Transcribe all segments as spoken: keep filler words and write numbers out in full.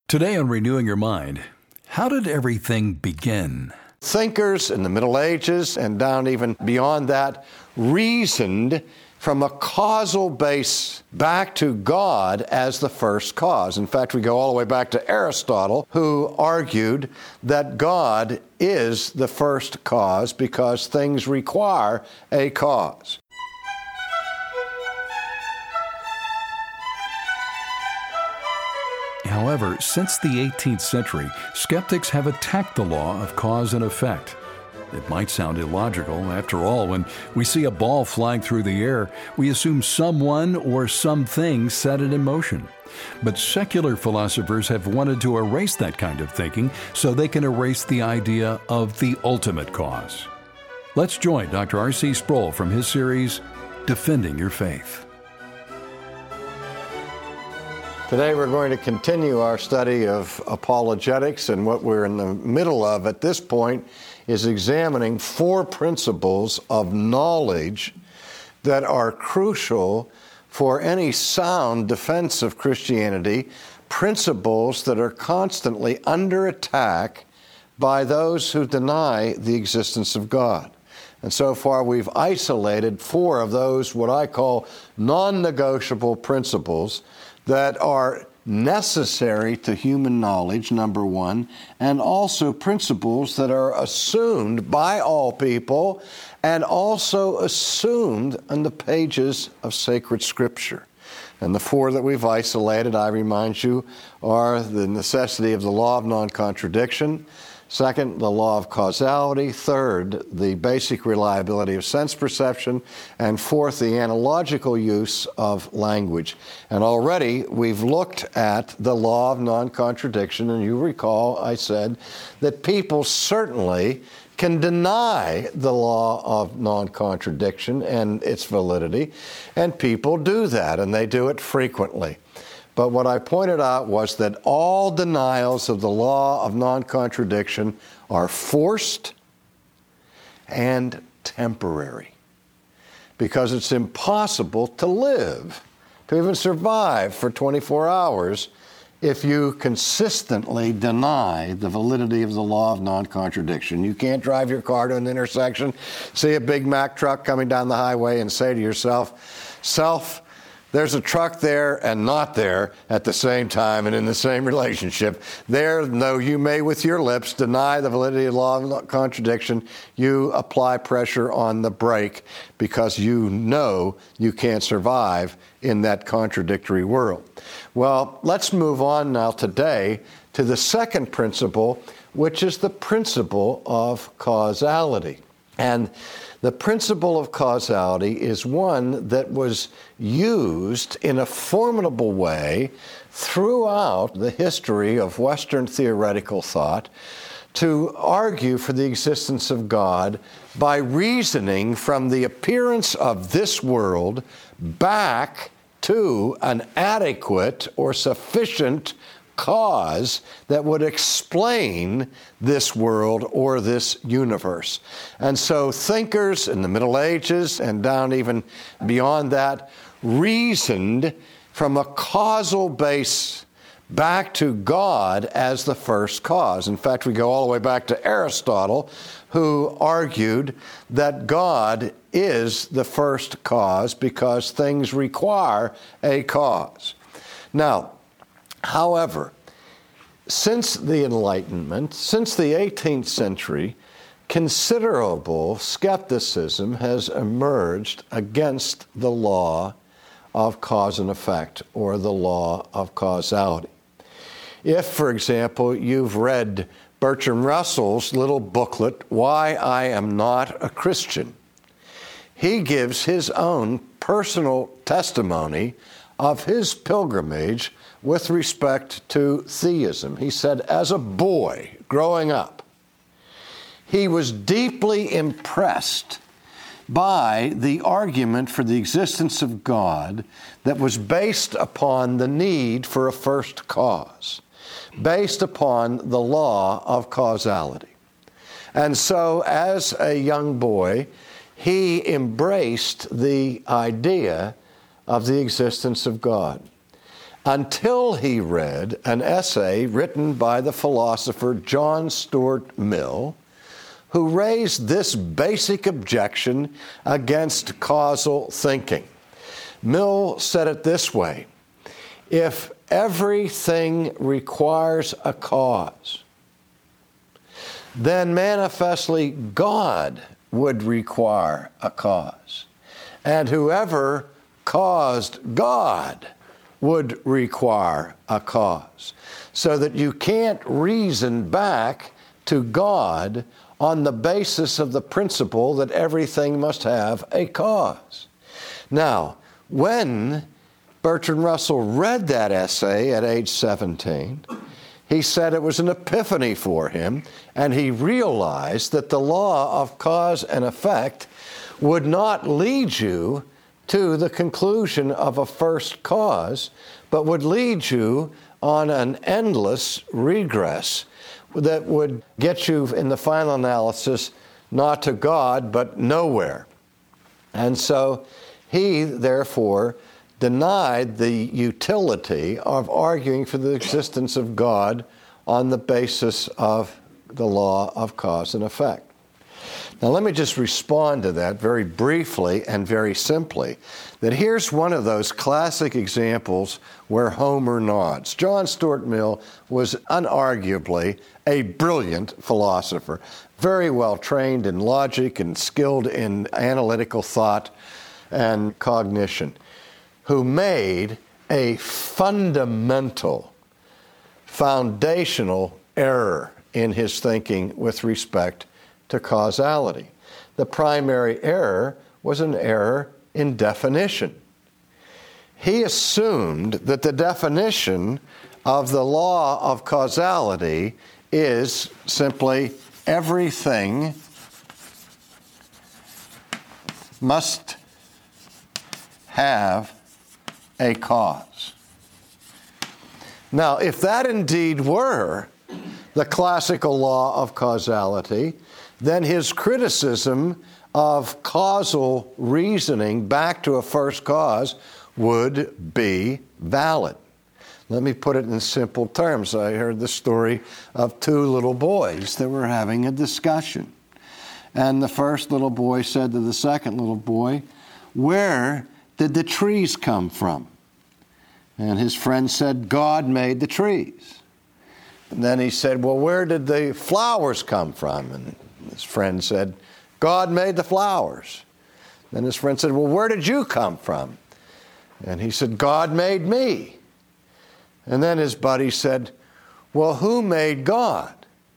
Today on Renewing Your Mind, how did everything begin? Thinkers in the Middle Ages and down even beyond that reasoned from a causal base back to God as the first cause. In fact, we go all the way back to Aristotle, who argued that God is the first cause because things require a cause. However, since the eighteenth century, skeptics have attacked the law of cause and effect. It might sound illogical. After all, when we see a ball flying through the air, we assume someone or something set it in motion. But secular philosophers have wanted to erase that kind of thinking so they can erase the idea of the ultimate cause. Let's join Doctor R C Sproul from his series, Defending Your Faith. Today we're going to continue our study of apologetics, and what we're in the middle of at this point is examining four principles of knowledge that are crucial for any sound defense of Christianity, principles that are constantly under attack by those who deny the existence of God. And so far we've isolated four of those, what I call non-negotiable principles, that are necessary to human knowledge, number one, and also principles that are assumed by all people and also assumed in the pages of sacred Scripture. And the four that we've isolated, I remind you, are the necessity of the law of non-contradiction. Second, the law of causality. Third, the basic reliability of sense perception. And fourth, the analogical use of language. And already we've looked at the law of non-contradiction, and you recall I said that people certainly can deny the law of non-contradiction and its validity, and people do that, and they do it frequently. But what I pointed out was that all denials of the law of non-contradiction are forced and temporary, because it's impossible to live, to even survive for twenty-four hours if you consistently deny the validity of the law of non-contradiction. You can't drive your car to an intersection, see a Big Mac truck coming down the highway and say to yourself, self, there's a truck there and not there at the same time and in the same relationship. There, though you may with your lips deny the validity of the law of contradiction, you apply pressure on the brake because you know you can't survive in that contradictory world. Well, let's move on now today to the second principle, which is the principle of causality. And the principle of causality is one that was used in a formidable way throughout the history of Western theoretical thought to argue for the existence of God by reasoning from the appearance of this world back to an adequate or sufficient cause that would explain this world or this universe. And so thinkers in the Middle Ages and down even beyond that reasoned from a causal base back to God as the first cause. In fact, we go all the way back to Aristotle, who argued that God is the first cause because things require a cause. Now, however, since the Enlightenment, since the eighteenth century, considerable skepticism has emerged against the law of cause and effect, or the law of causality. If, for example, you've read Bertrand Russell's little booklet, Why I Am Not a Christian, he gives his own personal testimony of his pilgrimage with respect to theism. He said, as a boy growing up, he was deeply impressed by the argument for the existence of God that was based upon the need for a first cause, based upon the law of causality. And so, as a young boy, he embraced the idea of the existence of God. until he read an essay written by the philosopher John Stuart Mill, who raised this basic objection against causal thinking. Mill said it this way: if everything requires a cause, then manifestly God would require a cause. And whoever caused God would require a cause. So that you can't reason back to God on the basis of the principle that everything must have a cause. Now, when Bertrand Russell read that essay at age seventeen, he said it was an epiphany for him, and he realized that the law of cause and effect would not lead you to the conclusion of a first cause, but would lead you on an endless regress that would get you in the final analysis not to God, but nowhere. And so he, therefore, denied the utility of arguing for the existence of God on the basis of the law of cause and effect. Now, let me just respond to that very briefly and very simply, that here's one of those classic examples where Homer nods. John Stuart Mill was unarguably a brilliant philosopher, very well trained in logic and skilled in analytical thought and cognition, who made a fundamental, foundational error in his thinking with respect to causality. The primary error was an error in definition. He assumed that the definition of the law of causality is simply everything must have a cause. Now, if that indeed were the classical law of causality, then his criticism of causal reasoning back to a first cause would be valid. Let me put it in simple terms. I heard the story of two little boys that were having a discussion. And the first little boy said to the second little boy, "Where did the trees come from?" And his friend said, "God made the trees." And then he said, "Well, where did the flowers come from?" And his friend said, "God made the flowers." Then his friend said, "Well, where did you come from?" And he said, "God made me." And then his buddy said, "Well, who made God?"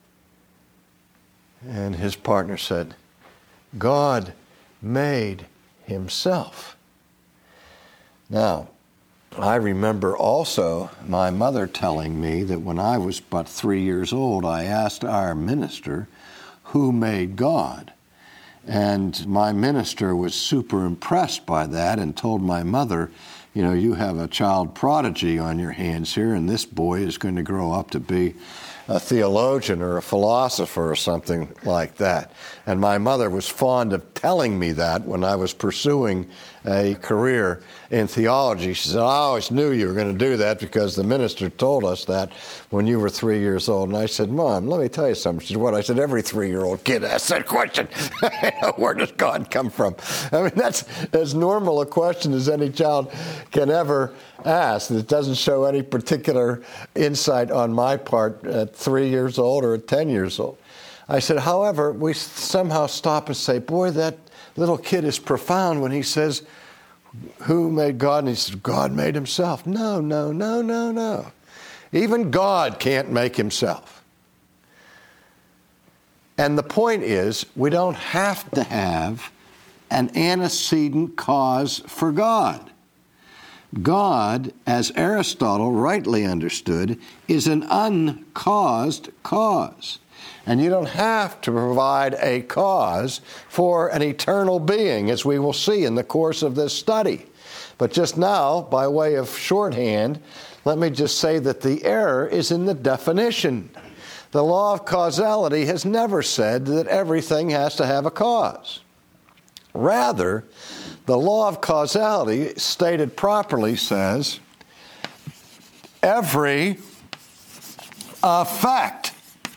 And his partner said, "God made himself." Now, I remember also my mother telling me that when I was but three years old, I asked our minister, "Who made God?" And my minister was super impressed by that and told my mother, "You know, you have a child prodigy on your hands here, and this boy is going to grow up to be a theologian or a philosopher or something like that." And my mother was fond of telling me that when I was pursuing a career in theology. She said, "I always knew you were going to do that because the minister told us that when you were three years old." And I said, "Mom, let me tell you something." She said, "What?" I said, "Every three-year-old kid asks that question. Where does God come from?" I mean, that's as normal a question as any child can ever ask. It doesn't show any particular insight on my part at three years old or at ten years old. I said, however, we somehow stop and say, boy, that little kid is profound when he says, "Who made God?" And he says, "God made himself." No, no, no, no, no. Even God can't make himself. And the point is, we don't have to have an antecedent cause for God. God, as Aristotle rightly understood, is an uncaused cause. And you don't have to provide a cause for an eternal being, as we will see in the course of this study. But just now, by way of shorthand, let me just say that the error is in the definition. The law of causality has never said that everything has to have a cause. Rather, the law of causality, stated properly, says every effect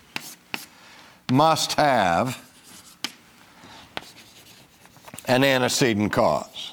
must have an antecedent cause.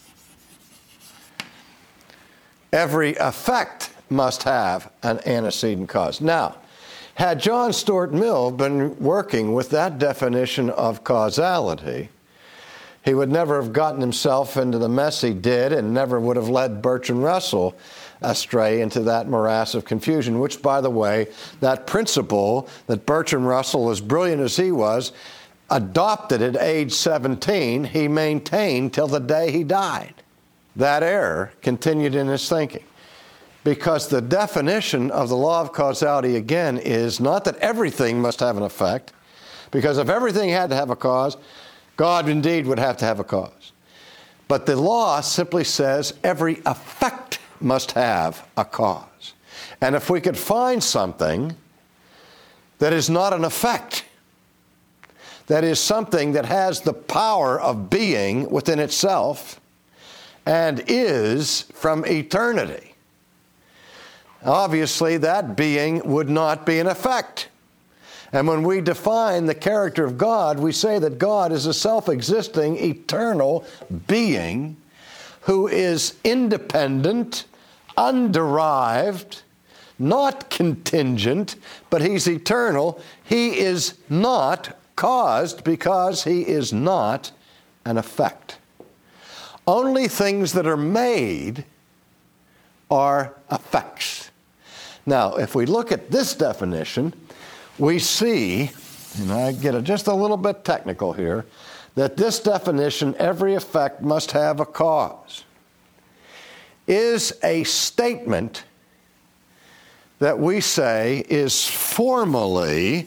Every effect must have an antecedent cause. Now, had John Stuart Mill been working with that definition of causality, he would never have gotten himself into the mess he did and never would have led Bertrand Russell astray into that morass of confusion, which, by the way, that principle that Bertrand Russell, as brilliant as he was, adopted at age seventeen, he maintained till the day he died. That error continued in his thinking. Because the definition of the law of causality, again, is not that everything must have an effect, because if everything had to have a cause, God indeed would have to have a cause. But the law simply says every effect must have a cause. And if we could find something that is not an effect, that is something that has the power of being within itself and is from eternity, obviously that being would not be an effect. And when we define the character of God, we say that God is a self-existing, eternal being who is independent, underived, not contingent, but he's eternal. He is not caused because he is not an effect. Only things that are made are effects. Now, if we look at this definition, we see, and I get just a little bit technical here, that this definition, every effect must have a cause, is a statement that we say is formally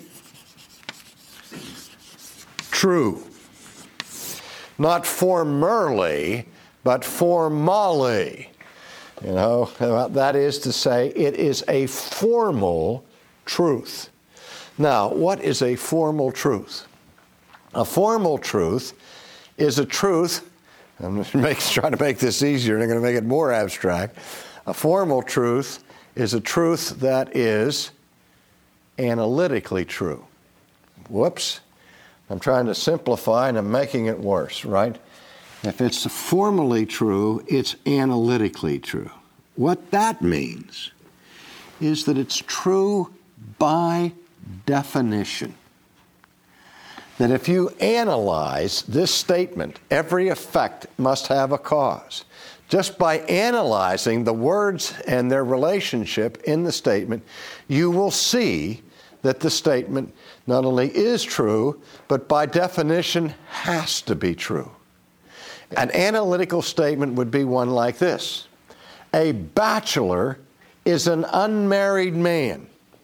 true. Not formerly, but formally. You know, that is to say, it is a formal truth. Now, what is a formal truth? A formal truth is a truth, I'm trying to make this easier and I'm going to make it more abstract. A formal truth is a truth that is analytically true. Whoops. I'm trying to simplify and I'm making it worse, right? If it's formally true, it's analytically true. What that means is that it's true by definition. That if you analyze this statement, every effect must have a cause. Just by analyzing the words and their relationship in the statement, you will see that the statement not only is true, but by definition has to be true. An analytical statement would be one like this. A bachelor is an unmarried man.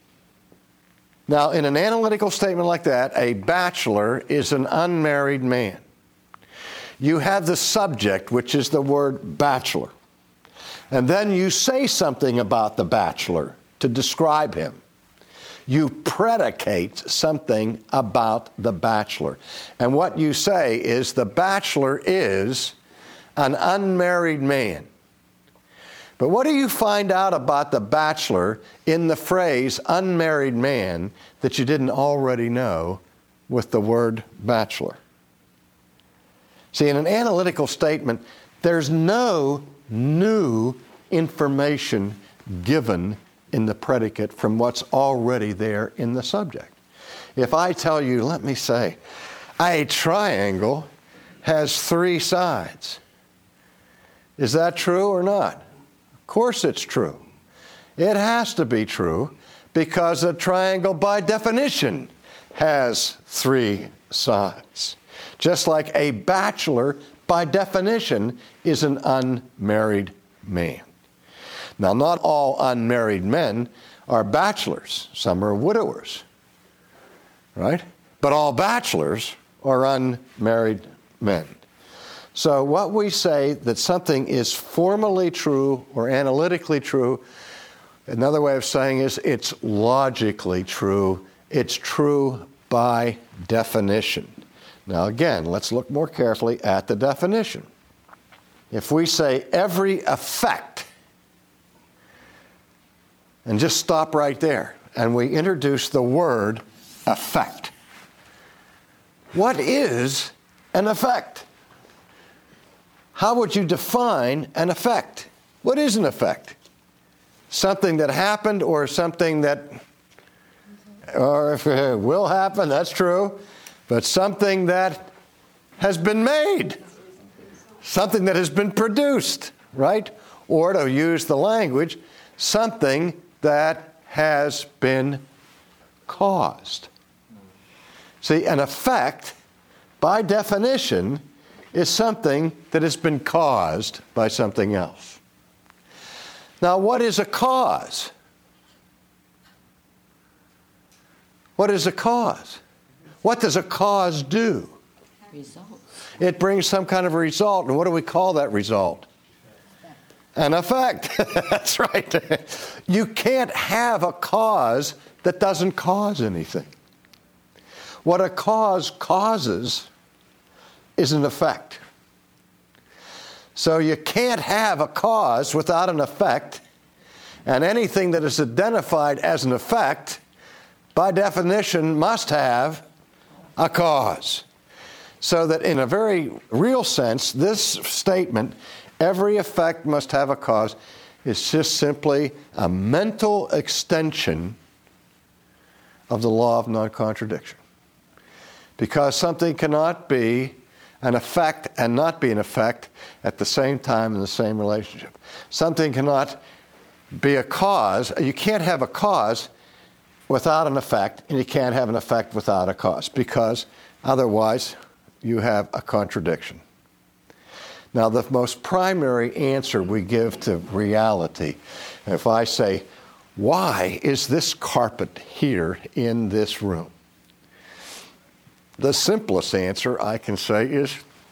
Now, in an analytical statement like that, a bachelor is an unmarried man. You have the subject, which is the word bachelor. And then you say something about the bachelor to describe him. You predicate something about the bachelor. And what you say is the bachelor is an unmarried man. But what do you find out about the bachelor in the phrase unmarried man that you didn't already know with the word bachelor? See, in an analytical statement, there's no new information given in the predicate from what's already there in the subject. If I tell you, let me say, a triangle has three sides. Is that true or not? Of course it's true. It has to be true because a triangle by definition has three sides. Just like a bachelor by definition is an unmarried man. Now, not all unmarried men are bachelors. Some are widowers, right? But all bachelors are unmarried men. So what we say that something is formally true or analytically true, another way of saying is it's logically true. It's true by definition. Now, again, let's look more carefully at the definition. If we say every effect and just stop right there. And we introduce the word effect. What is an effect? How would you define an effect? What is an effect? Something that happened or something that or if it will happen, that's true, but something that has been made, something that has been produced, right? Or to use the language, something that has been caused. See, an effect, by definition, is something that has been caused by something else. Now, what is a cause? What is a cause? What does a cause do? Results. It brings some kind of a result. And what do we call that result? An effect. That's right. You can't have a cause that doesn't cause anything. What a cause causes is an effect. So you can't have a cause without an effect, and anything that is identified as an effect, by definition, must have a cause. So that in a very real sense, this statement, every effect must have a cause, is just simply a mental extension of the law of non-contradiction. Because something cannot be an effect and not be an effect at the same time in the same relationship. Something cannot be a cause. You can't have a cause without an effect, and you can't have an effect without a cause, because otherwise you have a contradiction. Now, the most primary answer we give to reality, if I say, why is this carpet here in this room? The simplest answer I can say is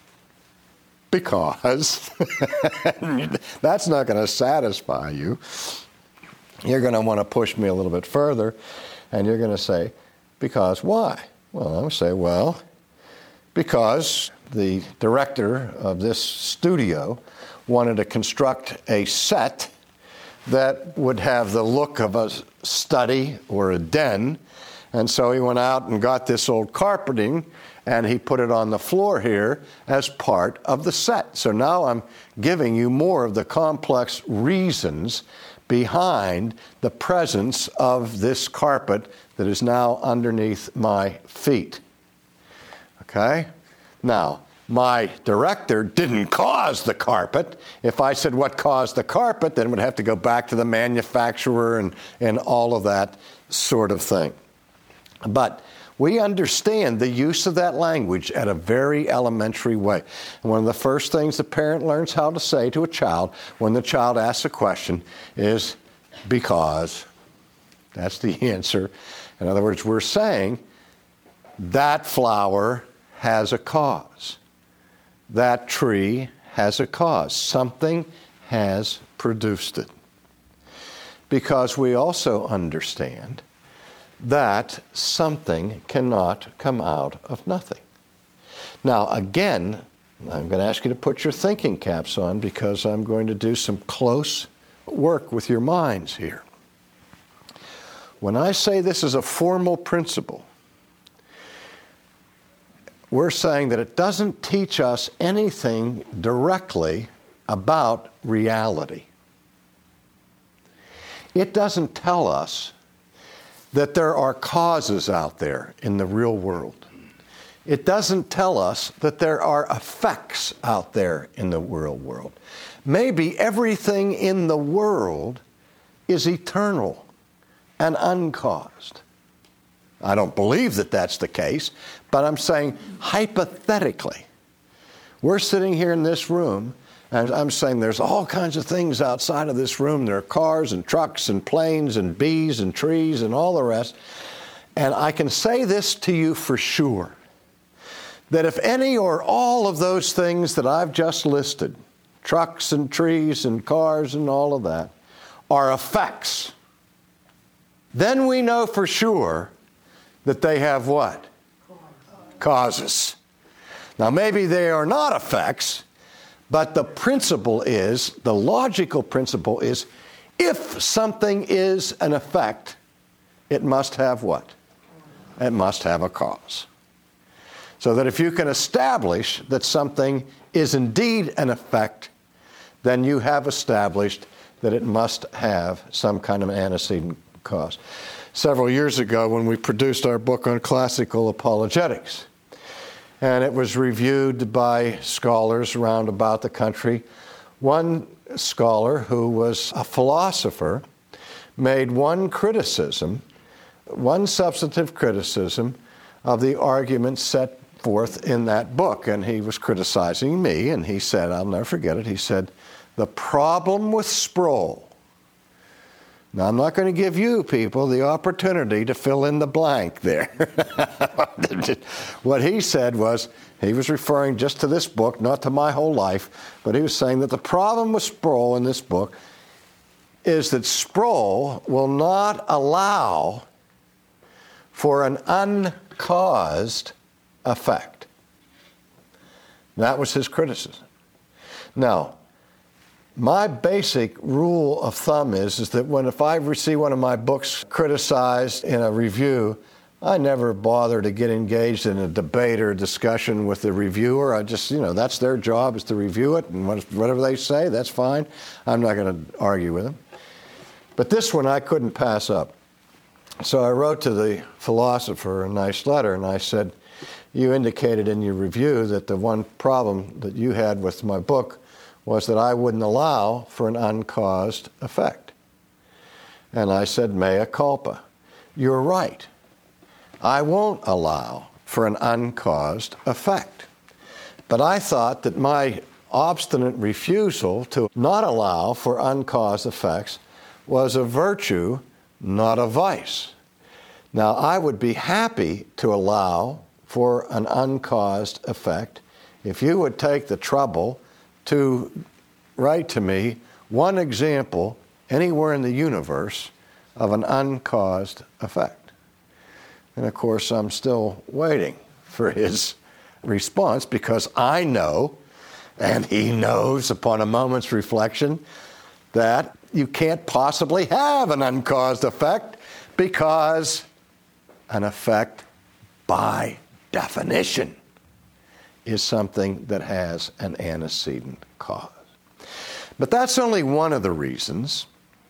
because. That's not going to satisfy you. You're going to want to push me a little bit further, and you're going to say, because why? Well, I'm going to say, well, because the director of this studio wanted to construct a set that would have the look of a study or a den, and so he went out and got this old carpeting, and he put it on the floor here as part of the set. So now I'm giving you more of the complex reasons behind the presence of this carpet that is now underneath my feet. Okay? Now, my director didn't cause the carpet. If I said what caused the carpet, then it would have to go back to the manufacturer and, and all of that sort of thing. But we understand the use of that language at a very elementary way. And one of the first things the parent learns how to say to a child when the child asks a question is, because. That's the answer. In other words, we're saying that flower has a cause. That tree has a cause. Something has produced it. Because we also understand that something cannot come out of nothing. Now, again, I'm going to ask you to put your thinking caps on, because I'm going to do some close work with your minds here. When I say this is a formal principle, we're saying that it doesn't teach us anything directly about reality. It doesn't tell us that there are causes out there in the real world. It doesn't tell us that there are effects out there in the real world. Maybe everything in the world is eternal and uncaused. I don't believe that that's the case, but I'm saying hypothetically, we're sitting here in this room, and I'm saying there's all kinds of things outside of this room. There are cars and trucks and planes and bees and trees and all the rest. And I can say this to you for sure, that if any or all of those things that I've just listed, trucks and trees and cars and all of that, are effects, then we know for sure that they have what? Causes. Now, maybe they are not effects, but the principle is, the logical principle is, If something is an effect, it must have what? It must have a cause. So that if you can establish that something is indeed an effect, then you have established that it must have some kind of antecedent cause. Several years ago, when we produced our book on classical apologetics, and it was reviewed by scholars around about the country, one scholar who was a philosopher made one criticism, one substantive criticism of the arguments set forth in that book. And he was criticizing me, and he said, I'll never forget it, he said, the problem with Sproul. Now, I'm not going to give you people the opportunity to fill in the blank there. What he said was, he was referring just to this book, not to my whole life, but he was saying that the problem with Sproul in this book is that Sproul will not allow for an uncaused effect. That was his criticism. Now, my basic rule of thumb is, is that when if I see one of my books criticized in a review, I never bother to get engaged in a debate or a discussion with the reviewer. I just, you know, that's their job, is to review it, and whatever they say, that's fine. I'm not going to argue with them. But this one I couldn't pass up. So I wrote to the philosopher a nice letter, and I said, you indicated in your review that the one problem that you had with my book was that I wouldn't allow for an uncaused effect. And I said, mea culpa. You're right. I won't allow for an uncaused effect. But I thought that my obstinate refusal to not allow for uncaused effects was a virtue, not a vice. Now, I would be happy to allow for an uncaused effect if you would take the trouble to write to me one example anywhere in the universe of an uncaused effect. And of course, I'm still waiting for his response, because I know, and he knows upon a moment's reflection, that you can't possibly have an uncaused effect, because an effect, by definition, is something that has an antecedent cause. But that's only one of the reasons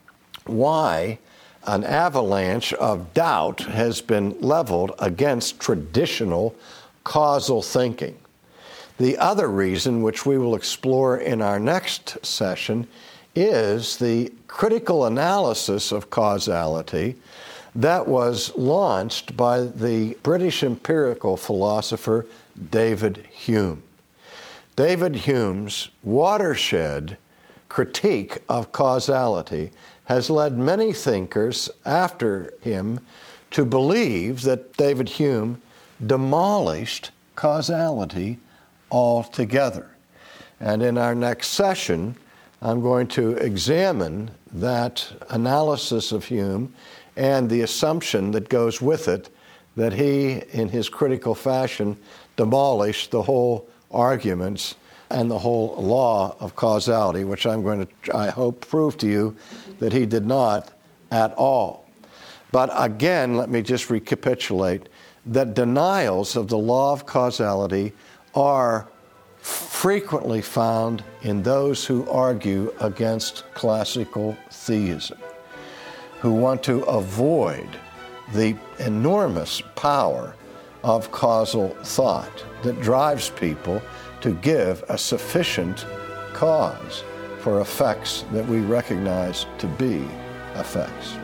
why an avalanche of doubt has been leveled against traditional causal thinking. The other reason, which we will explore in our next session, is the critical analysis of causality that was launched by the British empirical philosopher David Hume. David Hume's watershed critique of causality has led many thinkers after him to believe that David Hume demolished causality altogether. And in our next session, I'm going to examine that analysis of Hume and the assumption that goes with it, that he, in his critical fashion, demolished the whole arguments and the whole law of causality, which I'm going to, I hope, prove to you that he did not at all. But again, let me just recapitulate that denials of the law of causality are frequently found in those who argue against classical theism, who want to avoid the enormous power of causal thought that drives people to give a sufficient cause for effects that we recognize to be effects.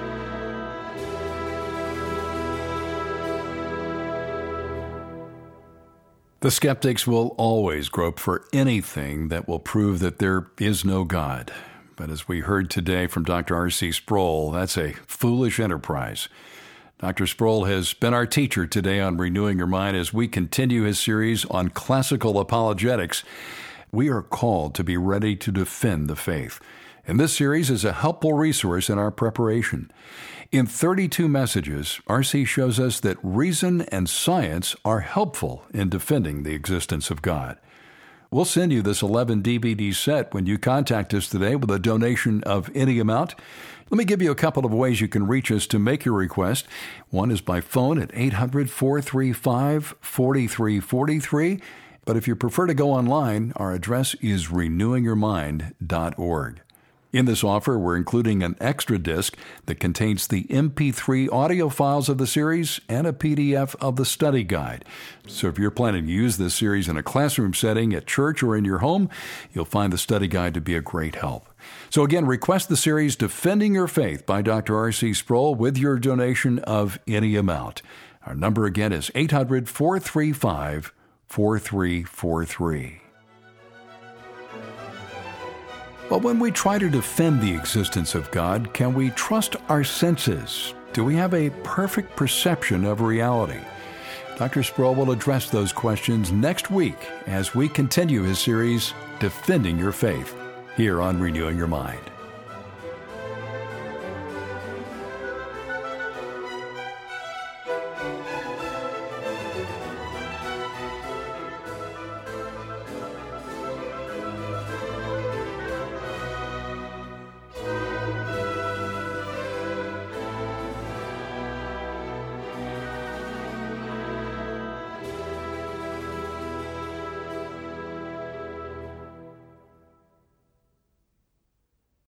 The skeptics will always grope for anything that will prove that there is no God. But as we heard today from Doctor R C Sproul, that's a foolish enterprise. Doctor Sproul has been our teacher today on Renewing Your Mind as we continue his series on classical apologetics. We are called to be ready to defend the faith. And this series is a helpful resource in our preparation. In thirty-two messages, R C shows us that reason and science are helpful in defending the existence of God. We'll send you this eleven D V D set when you contact us today with a donation of any amount. Let me give you a couple of ways you can reach us to make your request. One is by phone at eight hundred, four three five, four three four three. But if you prefer to go online, our address is renewing your mind dot org. In this offer, we're including an extra disc that contains the M P three audio files of the series and a P D F of the study guide. So if you're planning to use this series in a classroom setting, at church, or in your home, you'll find the study guide to be a great help. So again, request the series Defending Your Faith by Doctor R C Sproul with your donation of any amount. Our number again is eight hundred, four three five, four three four three. But when we try to defend the existence of God, can we trust our senses? Do we have a perfect perception of reality? Doctor Sproul will address those questions next week as we continue his series, Defending Your Faith, here on Renewing Your Mind.